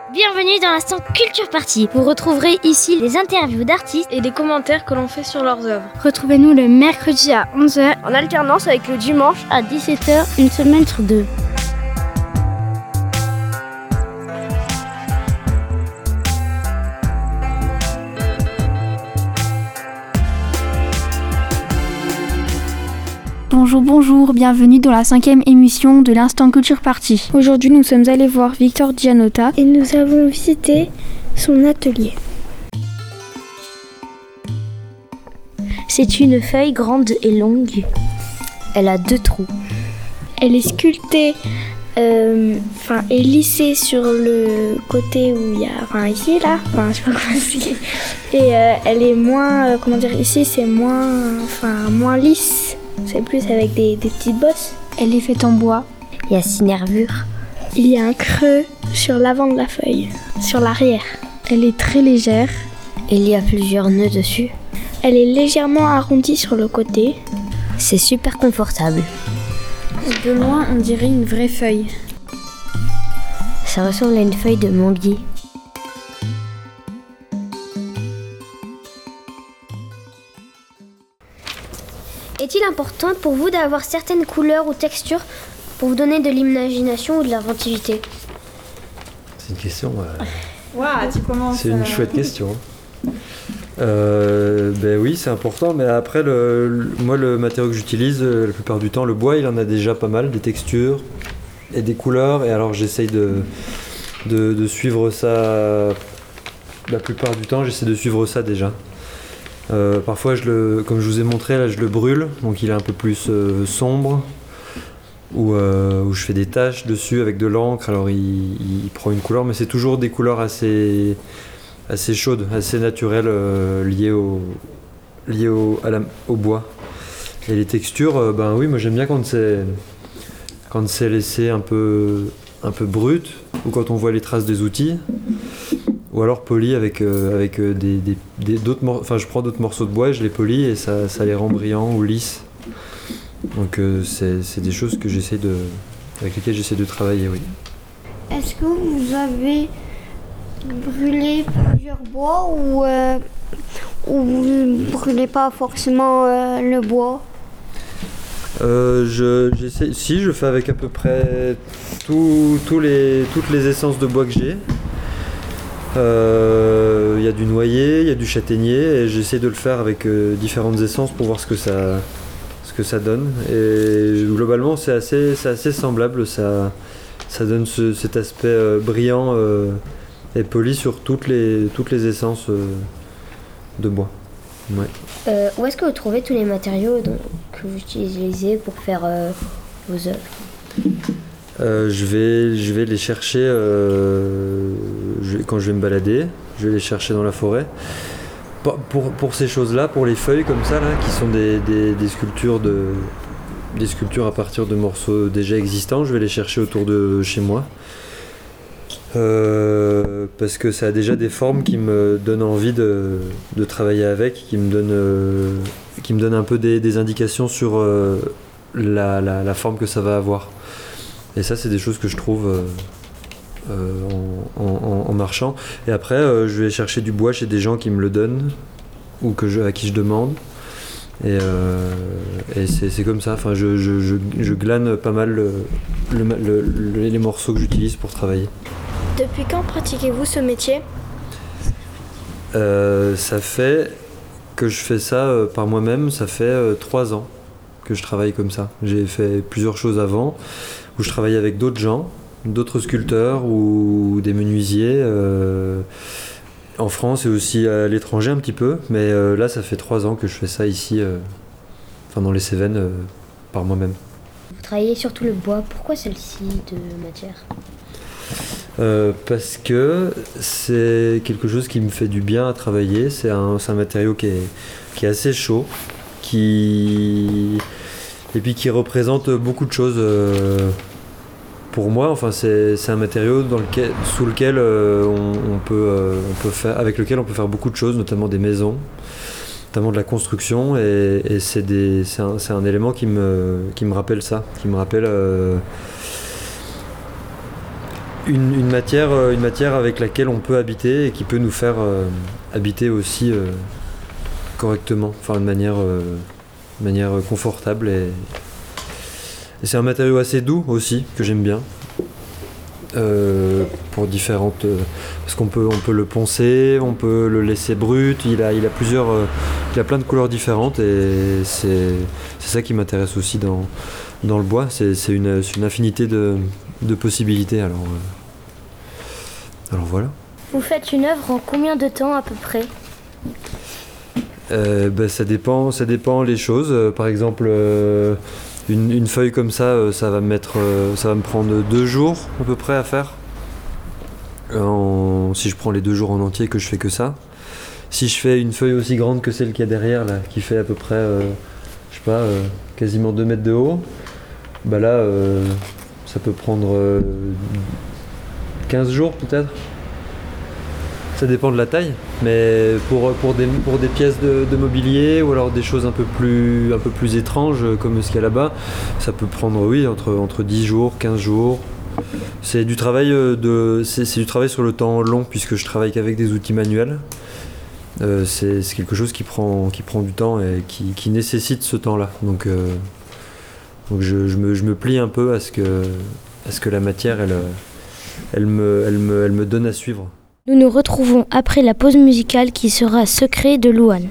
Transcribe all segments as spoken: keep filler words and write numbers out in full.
Bienvenue dans l'instant Culture Party. Vous retrouverez ici les interviews d'artistes et des commentaires que l'on fait sur leurs œuvres. Retrouvez-nous le mercredi à onze heures en alternance avec le dimanche à dix-sept heures, une semaine sur deux. Bonjour, bonjour, bienvenue dans la cinquième émission de l'Instant Culture Party. Aujourd'hui, nous sommes allés voir Victor Gianotta et nous avons visité son atelier. C'est une feuille grande et longue. Elle a deux trous. Elle est sculptée, euh, enfin, et lissée sur le côté où il y a, enfin ici là, enfin je sais pas comment expliquer. Et euh, elle est moins, euh, comment dire, ici c'est moins, enfin moins lisse. C'est plus avec des, des petites bosses. Elle est faite en bois. Il y a six nervures. Il y a un creux sur l'avant de la feuille, sur l'arrière. Elle est très légère. Il y a plusieurs nœuds dessus. Elle est légèrement arrondie sur le côté. C'est super confortable. De loin, on dirait une vraie feuille. Ça ressemble à une feuille de manguier. Est-il important pour vous d'avoir certaines couleurs ou textures pour vous donner de l'imagination ou de l'inventivité ? C'est une question... Euh... Wow, tu commences, c'est une euh... chouette question. Euh, ben oui, c'est important, mais après, le, le, moi, le matériau que j'utilise, euh, la plupart du temps, le bois, il en a déjà pas mal, des textures et des couleurs, et alors j'essaye de, de, de suivre ça, la plupart du temps, j'essaie de suivre ça déjà. Euh, parfois, je le, comme je vous ai montré, là, je le brûle, donc il est un peu plus euh, sombre, où, euh, où je fais des taches dessus avec de l'encre, alors il, il prend une couleur, mais c'est toujours des couleurs assez, assez chaudes, assez naturelles, euh, liées, au, liées au, à la, au bois. Et les textures, euh, ben oui, moi j'aime bien quand c'est, quand c'est laissé un peu, un peu brut, ou quand on voit les traces des outils. Ou alors poli avec, euh, avec euh, des, des, des, d'autres morceaux, enfin je prends d'autres morceaux de bois et je les polis et ça, ça les rend brillants ou lisses. Donc euh, c'est, c'est des choses que j'essaie de, avec lesquelles j'essaie de travailler, oui. Est-ce que vous avez brûlé plusieurs bois ou, euh, ou vous ne brûlez pas forcément euh, le bois ? Euh, je, j'essaie, si, je fais avec à peu près tout, tout les, toutes les essences de bois que j'ai. Il euh, y a du noyer, il y a du châtaignier et j'essaie de le faire avec euh, différentes essences pour voir ce que ça, ce que ça donne. Et globalement c'est assez, c'est assez semblable, ça, ça donne ce, cet aspect euh, brillant euh, et poli sur toutes les, toutes les essences euh, de bois. Ouais. Euh, où est-ce que vous trouvez tous les matériaux donc, que vous utilisez pour faire euh, vos œuvres ? Euh, je, vais, je vais les chercher euh, je, quand je vais me balader, je vais les chercher dans la forêt. Pour, pour, pour ces choses-là, pour les feuilles comme ça, là, qui sont des, des, des, sculptures de, des sculptures à partir de morceaux déjà existants, je vais les chercher autour de chez moi. Euh, parce que ça a déjà des formes qui me donnent envie de, de travailler avec, qui me donnent, euh, qui me donnent un peu des, des indications sur euh, la, la, la forme que ça va avoir. Et ça, c'est des choses que je trouve euh, euh, en, en, en marchant. Et après, euh, je vais chercher du bois chez des gens qui me le donnent ou que je, à qui je demande. Et, euh, et c'est, c'est comme ça. Enfin, je, je, je, je glane pas mal le, le, le, le, les morceaux que j'utilise pour travailler. Depuis quand pratiquez-vous ce métier ? euh, Ça fait que je fais ça euh, par moi-même. Ça fait euh, trois ans que je travaille comme ça. J'ai fait plusieurs choses avant, où je travaillais avec d'autres gens, d'autres sculpteurs ou des menuisiers euh, en France et aussi à l'étranger un petit peu. Mais euh, là, ça fait trois ans que je fais ça ici, euh, enfin dans les Cévennes, euh, par moi-même. Vous travaillez surtout le bois. Pourquoi celle-ci de matière ? euh, Parce que c'est quelque chose qui me fait du bien à travailler. C'est un, c'est un matériau qui est, qui est assez chaud, qui... et puis qui représente beaucoup de choses euh, pour moi. Enfin, c'est, c'est un matériau dans lequel, sous lequel euh, on, on peut, euh, on peut faire, avec lequel on peut faire beaucoup de choses, notamment des maisons, notamment de la construction. Et, et c'est, des, c'est, un, c'est un élément qui me, qui me rappelle ça, qui me rappelle euh, une, une, matière, une matière avec laquelle on peut habiter et qui peut nous faire euh, habiter aussi euh, correctement, enfin de manière, euh, de manière confortable. Et, et c'est un matériau assez doux aussi, que j'aime bien. Euh, pour différentes euh, parce qu'on peut on peut le poncer, on peut le laisser brut, il a il a plusieurs euh, il a plein de couleurs différentes et c'est c'est ça qui m'intéresse aussi dans dans le bois, c'est c'est une c'est une infinité de de possibilités. Alors euh, alors voilà. Vous faites une œuvre en combien de temps à peu près? Euh, ben, ça dépend ça dépend les choses. Euh, par exemple euh, Une, une feuille comme ça, euh, ça va me mettre, euh, ça va me prendre deux jours à peu près à faire. En, si je prends les deux jours en entier, que je fais que ça. Si je fais une feuille aussi grande que celle qu'il y a derrière, là, qui fait à peu près, euh, je sais pas, euh, quasiment deux mètres de haut, bah là, euh, ça peut prendre euh, quinze jours peut-être. Ça dépend de la taille, mais pour, pour, des, pour des pièces de, de mobilier ou alors des choses un peu plus, un peu plus étranges comme ce qu'il y a là-bas, ça peut prendre oui, entre, entre dix jours, quinze jours. C'est du, travail de, c'est, c'est du travail sur le temps long puisque je travaille qu'avec des outils manuels. Euh, c'est, c'est quelque chose qui prend, qui prend du temps et qui, qui nécessite ce temps-là. Donc, euh, donc je, je, me, je me plie un peu à ce que, à ce que la matière elle, elle, me, elle, me, elle me donne à suivre. Nous nous retrouvons après la pause musicale qui sera Secret de Louane.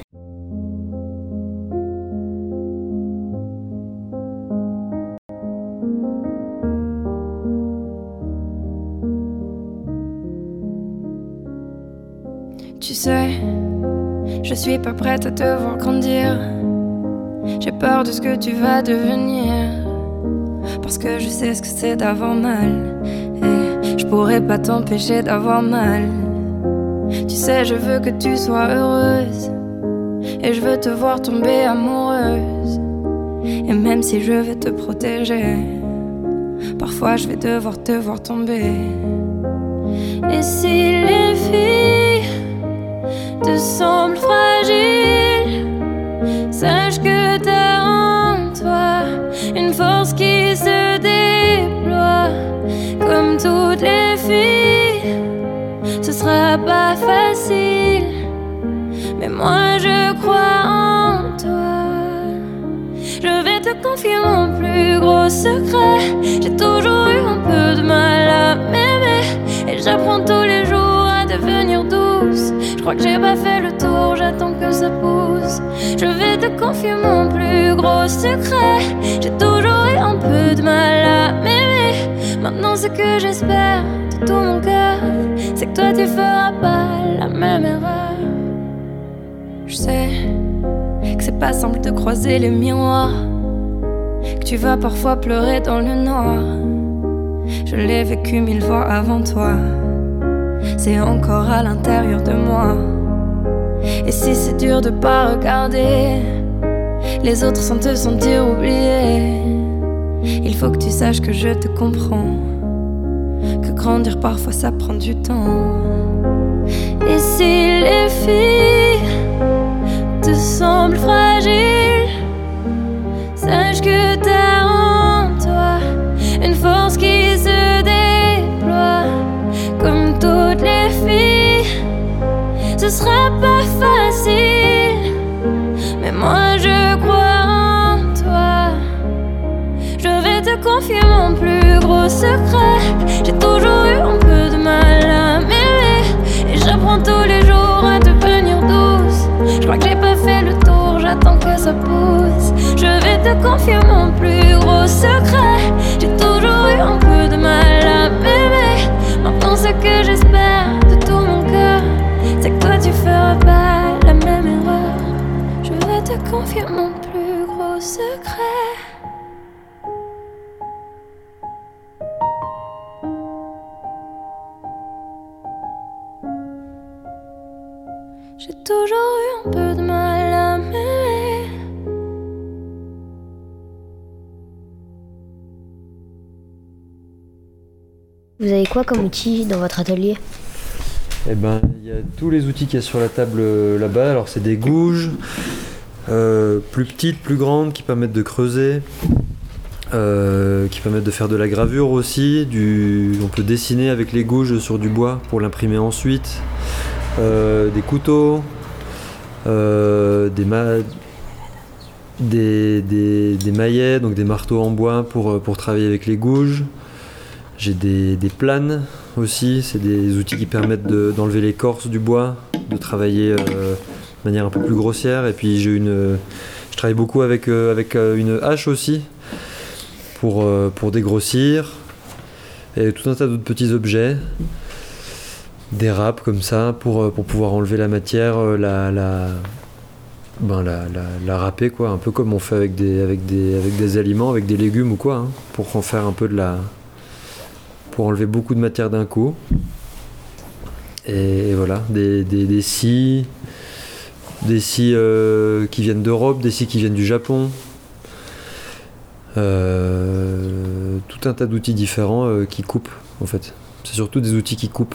Tu sais, je suis pas prête à te voir grandir. J'ai peur de ce que tu vas devenir, parce que je sais ce que c'est d'avoir mal. Et je pourrais pas t'empêcher d'avoir mal. Tu sais, je veux que tu sois heureuse, et je veux te voir tomber amoureuse. Et même si je vais te protéger, parfois je vais devoir te voir tomber. Et si les filles te semblent fragiles, sache que t'as en toi une force qui se déploie. Comme toutes les filles, ce sera pas facile, mais moi je crois en toi. Je vais te confier mon plus gros secret. J'ai toujours eu un peu de mal à m'aimer, et j'apprends tous les jours à devenir douce. Je crois que j'ai pas fait le tour, j'attends que ça pousse. Je vais te confier mon plus gros secret. J'ai toujours eu un peu de mal à m'aimer. Maintenant ce que j'espère de tout mon cœur, c'est que toi tu feras pas la même erreur. Je sais que c'est pas simple de croiser les miroirs, que tu vas parfois pleurer dans le noir. Je l'ai vécu mille fois avant toi, c'est encore à l'intérieur de moi. Et si c'est dur de pas regarder les autres sans te sentir oublié, il faut que tu saches que je te comprends, que grandir parfois ça prend du temps. Et si les filles te semblent fragiles, sache que t'as en toi une force qui se déploie. Comme toutes les filles, ce sera pas facile, mais moi je crois en toi. Je vais te confier mon plus gros secret. J'ai toujours eu un peu de mal à m'aimer, et j'apprends tous les jours à devenir douce. Je crois que j'ai pas fait le tour, j'attends que ça pousse. Je vais te confier mon plus gros secret. J'ai toujours eu un peu de mal à m'aimer. Maintenant ce que j'espère de tout mon cœur, c'est que toi tu feras pas la même erreur. Je vais te confier mon plus gros secret. J'ai toujours eu un peu de mal à m'aimer. Vous avez quoi comme outil dans votre atelier? Eh ben, il y a tous les outils qu'il y a sur la table euh, là-bas. Alors c'est des gouges, euh, plus petites, plus grandes, qui permettent de creuser. euh, qui permettent de faire de la gravure aussi. Du... On peut dessiner avec les gouges sur du bois pour l'imprimer ensuite. Euh, des couteaux, euh, des, ma... des, des, des maillets, donc des marteaux en bois pour, pour travailler avec les gouges. J'ai des, des planes aussi, c'est des outils qui permettent de, d'enlever l'écorce du bois, de travailler euh, de manière un peu plus grossière. Et puis j'ai une, je travaille beaucoup avec, euh, avec une hache aussi pour, euh, pour dégrossir. Et tout un tas d'autres petits objets, des râpes comme ça pour, pour pouvoir enlever la matière, la, la, ben la, la, la râper quoi, un peu comme on fait avec des, avec des, avec des aliments, avec des légumes ou quoi, hein, pour en faire un peu de la... pour enlever beaucoup de matière d'un coup. Et, et voilà, des, des, des scies, des scies euh, qui viennent d'Europe, des scies qui viennent du Japon. Euh, tout un tas d'outils différents euh, qui coupent en fait. C'est surtout des outils qui coupent.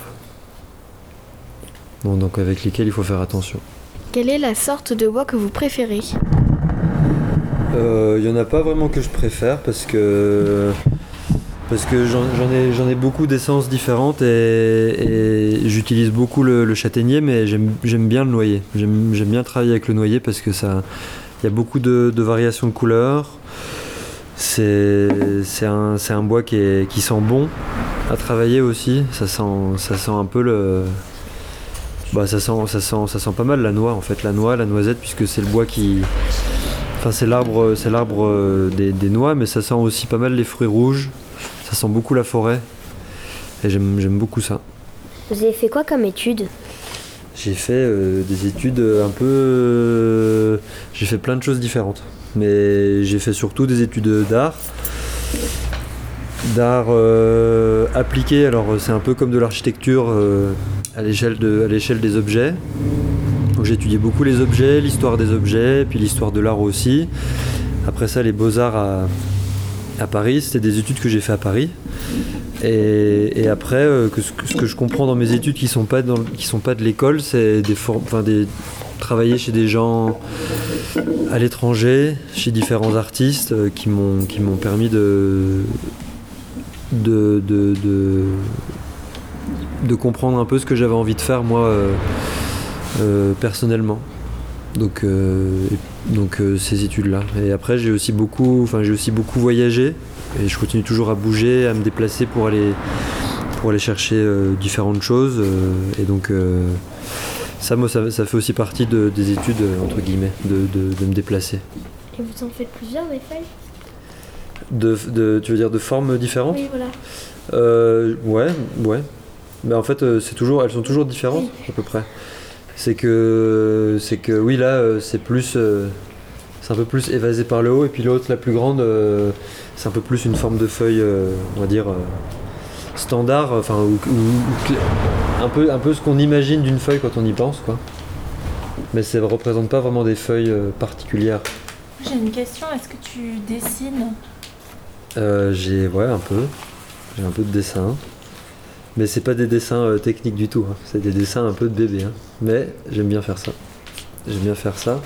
Bon, donc avec lesquels il faut faire attention. Quelle est la sorte de bois que vous préférez ? Il euh, n'y en a pas vraiment que je préfère parce que parce que j'en, j'en ai j'en ai beaucoup d'essences différentes et, et j'utilise beaucoup le, le châtaignier, mais j'aime j'aime bien le noyer. J'aime j'aime bien travailler avec le noyer parce que ça il y a beaucoup de, de variations de couleurs. C'est c'est un c'est un bois qui est qui sent bon à travailler aussi. Ça sent ça sent un peu le bah ça sent ça sent ça sent pas mal la noix en fait, la noix, la noisette, puisque c'est le bois qui enfin c'est l'arbre c'est l'arbre des, des noix, mais ça sent aussi pas mal les fruits rouges. Ça sent beaucoup la forêt et j'aime, j'aime beaucoup ça. Vous avez fait quoi comme études ? J'ai fait euh, des études un peu... Euh, j'ai fait plein de choses différentes. Mais j'ai fait surtout des études d'art. D'art euh, appliqué, alors c'est un peu comme de l'architecture euh, à l'échelle de, à l'échelle des objets. Donc j'ai étudié beaucoup les objets, l'histoire des objets, puis l'histoire de l'art aussi. Après ça, les beaux-arts à... à Paris, c'était des études que j'ai fait à Paris. Et, et après, euh, que ce, que ce que je comprends dans mes études qui sont pas dans, qui sont pas de l'école, c'est des formes, enfin des travailler chez des gens à l'étranger, chez différents artistes euh, qui m'ont qui m'ont permis de de, de de de comprendre un peu ce que j'avais envie de faire moi euh, euh, personnellement. Donc euh, donc euh, ces études-là. Et après j'ai aussi beaucoup, enfin j'ai aussi beaucoup voyagé et je continue toujours à bouger, à me déplacer pour aller pour aller chercher euh, différentes choses. Euh, et donc euh, ça, moi, ça, ça fait aussi partie de, des études entre guillemets, de, de, de me déplacer. Et vous en faites plusieurs des feuilles ? De, de, tu veux dire de formes différentes ? Oui, voilà. Euh, ouais, ouais. Mais en fait, euh, c'est toujours, elles sont toujours différentes oui. À peu près. C'est que, c'est que oui, là, c'est plus, euh, c'est un peu plus évasé par le haut, et puis l'autre, la plus grande, euh, c'est un peu plus une forme de feuille, euh, on va dire, euh, standard, enfin, ou, ou, ou, un peu, un peu ce qu'on imagine d'une feuille quand on y pense, quoi. Mais ça ne représente pas vraiment des feuilles euh, particulières. J'ai une question, est-ce que tu dessines ? euh, J'ai, ouais, un peu. J'ai un peu de dessin. Mais c'est pas des dessins euh, techniques du tout, hein. C'est des dessins un peu de bébé. Hein. Mais j'aime bien faire ça. J'aime bien faire ça.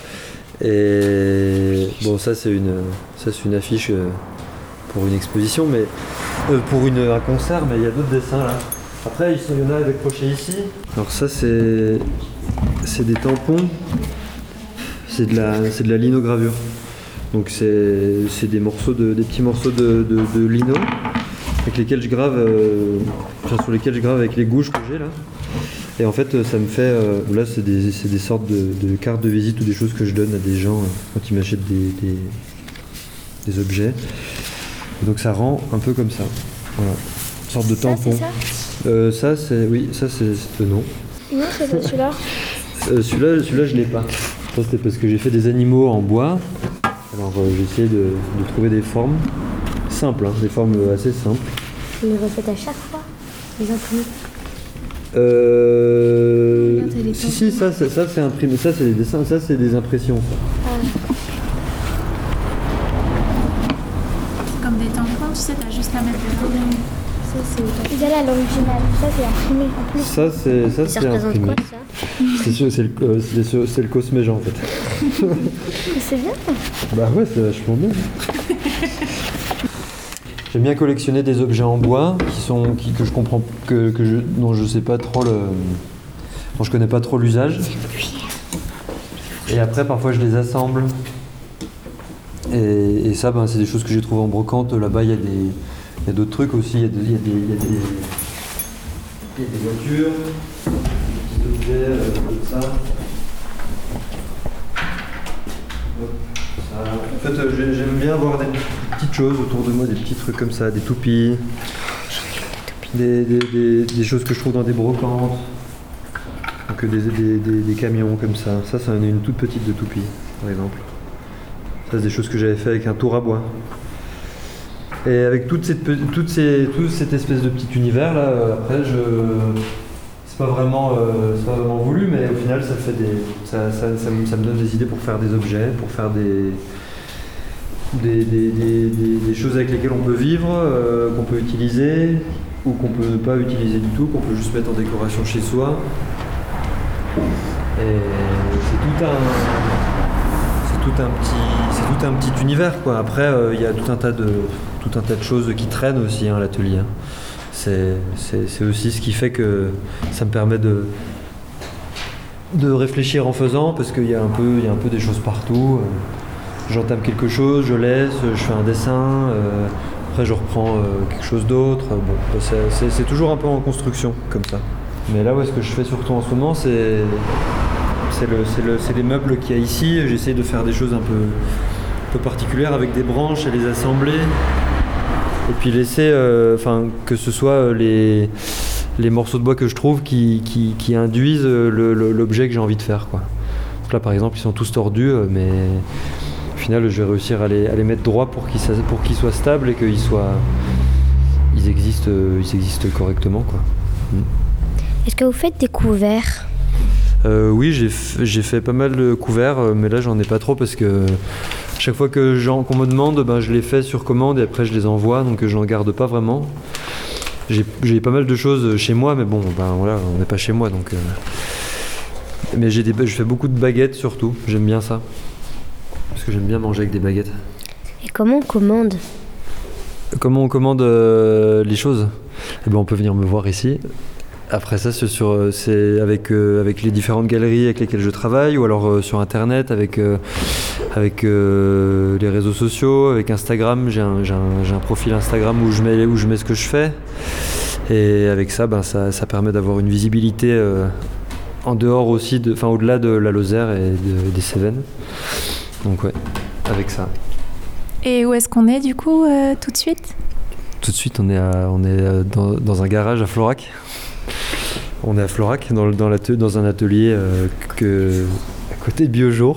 Et bon, ça c'est une, ça, c'est une affiche euh, pour une exposition, mais euh, pour une, un concert, mais il y a d'autres dessins là. Après, il y en a accrochés ici. Alors ça c'est, c'est des tampons. C'est de la, c'est de la linogravure. Donc c'est, c'est des morceaux de, des petits morceaux de, de, de lino. Avec lesquels je grave, euh, enfin, sur lesquels je grave avec les gouges que j'ai là. Et en fait, ça me fait, euh, là c'est des, c'est des sortes de, de cartes de visite ou des choses que je donne à des gens euh, quand ils m'achètent des, des, des objets. Et donc ça rend un peu comme ça. Voilà, une sorte de ça, tampon. C'est ça, euh, ça c'est, oui, ça c'est, c'est non. Non, c'est pas celui-là. euh, celui-là, celui-là je l'ai pas. Ça c'était parce que j'ai fait des animaux en bois. Alors euh, j'ai essayé de, de trouver des formes. Simple, hein, des formes assez simples. Vous les refaites à chaque fois, les imprimés ? Euh... Si, si, ça, ça, ça c'est imprimé, ça c'est des dessins, ça c'est des impressions. Ça. Ah. C'est comme des tampons, tu sais, t'as juste à mettre dedans. Ça c'est... Vous allez à l'original, ça c'est imprimé en plus. Ça c'est, ça, ça c'est représente imprimé. Quoi, ça c'est, sûr, c'est, le, euh, c'est, sûr, c'est le Cosméjean en fait. C'est bien. Bah ouais, c'est vachement bien. J'aime bien collectionner des objets en bois qui sont, qui, que je comprends, que, que je, dont je sais pas trop le, dont je connais pas trop l'usage. Et après, parfois, je les assemble. Et, et ça, ben, c'est des choses que j'ai trouvées en brocante. Là-bas, il y a des, il y a d'autres trucs aussi. Il y a des, il y a des, il y a des, il y a des voitures, des petits objets euh, comme ça. En fait, euh, j'aime bien voir des petites choses autour de moi, des petits trucs comme ça, des toupies, des, des, des, des choses que je trouve dans des brocantes, donc des, des, des, des camions comme ça. Ça, c'est une toute petite de toupie, par exemple. Ça, c'est des choses que j'avais fait avec un tour à bois. Et avec toute cette, toute ces, toute cette espèce de petit univers là, après, je... c'est pas vraiment, euh, c'est pas vraiment voulu, mais au final, ça fait des, ça, ça, ça, me, ça me donne des idées pour faire des objets, pour faire des, des, des, des, des, des choses avec lesquelles on peut vivre, euh, qu'on peut utiliser, ou qu'on peut ne pas utiliser du tout, qu'on peut juste mettre en décoration chez soi. Et c'est tout un, c'est tout un petit, c'est tout un petit univers, quoi. Après, il euh, y a tout un tas de, tout un tas de choses qui traînent aussi hein, à l'atelier. Hein. C'est, c'est, c'est aussi ce qui fait que ça me permet de, de réfléchir en faisant, parce qu'il y a un peu, il y a un peu des choses partout. J'entame quelque chose, je laisse, je fais un dessin, euh, après je reprends euh, quelque chose d'autre. Bon, c'est, c'est, c'est toujours un peu en construction comme ça. Mais là, ouais, ce que je fais surtout en ce moment, c'est, c'est, le, c'est, le, c'est les meubles qu'il y a ici. J'essaye de faire des choses un peu, un peu particulières avec des branches et les assembler. Et puis laisser, euh, enfin, que ce soit les, les morceaux de bois que je trouve qui, qui, qui induisent le, le, l'objet que j'ai envie de faire, quoi. Donc là, par exemple, ils sont tous tordus, mais au final, je vais réussir à les, à les mettre droits pour qu'ils, pour qu'ils soient stables et qu'ils soient, ils existent, ils existent correctement, quoi. Mm. Est-ce que vous faites des couverts ? euh, Oui, j'ai, f- j'ai fait pas mal de couverts, mais là, j'en ai pas trop parce que chaque fois que j'en, qu'on me demande, ben, je les fais sur commande et après je les envoie, donc je n'en garde pas vraiment. J'ai, j'ai pas mal de choses chez moi, mais bon, ben voilà, on n'est pas chez moi, donc. Euh... Mais j'ai des, je fais beaucoup de baguettes surtout. J'aime bien ça, parce que j'aime bien manger avec des baguettes. Et comment on commande ? Comment on commande euh, les choses ? Eh ben, on peut venir me voir ici. Après ça, c'est, sur, c'est avec, euh, avec les différentes galeries avec lesquelles je travaille, ou alors euh, sur Internet, avec, euh, avec euh, les réseaux sociaux, avec Instagram. J'ai un, j'ai un, j'ai un profil Instagram où je, mets, où je mets ce que je fais. Et avec ça, ben, ça, ça permet d'avoir une visibilité euh, en dehors aussi, de, enfin, au-delà de la Lozère et de, des Cévennes. Donc ouais, avec ça. Et où est-ce qu'on est du coup euh, tout de suite ? Tout de suite, on est, à, on est dans, dans un garage à Florac. On est à Florac, dans, dans, dans un atelier euh, que, à côté de Biojour,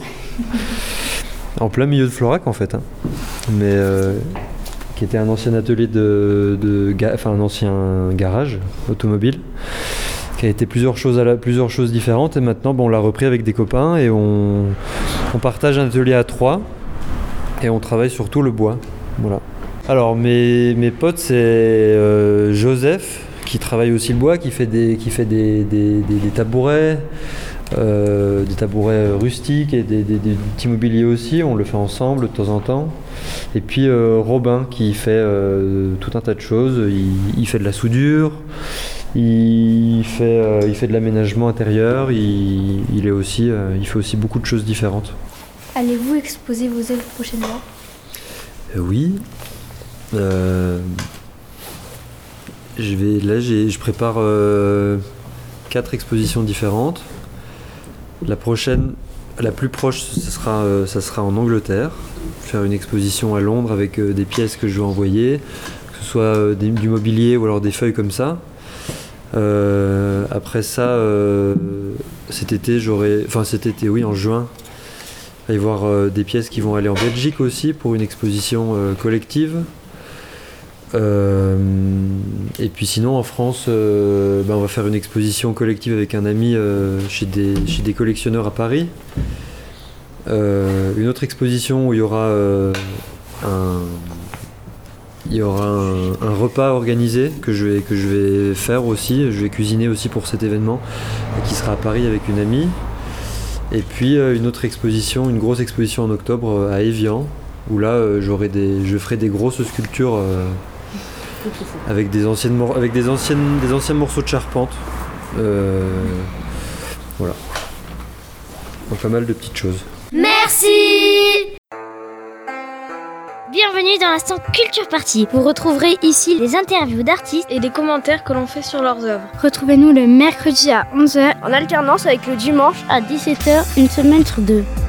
en plein milieu de Florac en fait, hein. Mais euh, qui était un ancien atelier de, de, de enfin un ancien garage automobile, qui a été plusieurs choses, à la, plusieurs choses différentes. Et maintenant, bon, on l'a repris avec des copains et on, on partage un atelier à trois et on travaille surtout le bois. Voilà. Alors mes, mes potes, c'est euh, Joseph, qui travaille aussi le bois, qui fait des, qui fait des, des, des, des tabourets, euh, des tabourets rustiques et des, des, des petits mobiliers aussi. On le fait ensemble de temps en temps. Et puis euh, Robin, qui fait euh, tout un tas de choses. Il, il fait de la soudure, il fait, euh, il fait de l'aménagement intérieur. Il, il, est aussi, euh, il fait aussi beaucoup de choses différentes. Allez-vous exposer vos œuvres prochainement ? euh, Oui. Euh, je vais, là, j'ai, je prépare euh, quatre expositions différentes. La prochaine, la plus proche, ça sera, euh, ça sera en Angleterre. Faire une exposition à Londres avec euh, des pièces que je vais envoyer, que ce soit euh, des, du mobilier ou alors des feuilles comme ça. Euh, après ça, euh, cet été, j'aurai, enfin cet été, oui, en juin, il va y avoir euh, des pièces qui vont aller en Belgique aussi pour une exposition euh, collective. Euh, et puis sinon en France, euh, ben on va faire une exposition collective avec un ami euh, chez, des, chez des collectionneurs à Paris. Euh, une autre exposition où il y aura euh, un, il y aura un, un repas organisé que je vais, que je vais faire aussi. Je vais cuisiner aussi pour cet événement qui sera à Paris avec une amie. Et puis euh, une autre exposition, une grosse exposition en octobre euh, à Évian, où là euh, j'aurai des, je ferai des grosses sculptures euh, avec des anciennes mor- avec des anciennes des anciens morceaux de charpente. Euh, voilà. Donc pas mal de petites choses. Merci. Bienvenue dans l'instant Culture Party. Vous retrouverez ici les interviews d'artistes et les commentaires que l'on fait sur leurs œuvres. Retrouvez-nous le mercredi à onze heures En alternance avec le dimanche à dix-sept heures, une semaine sur deux.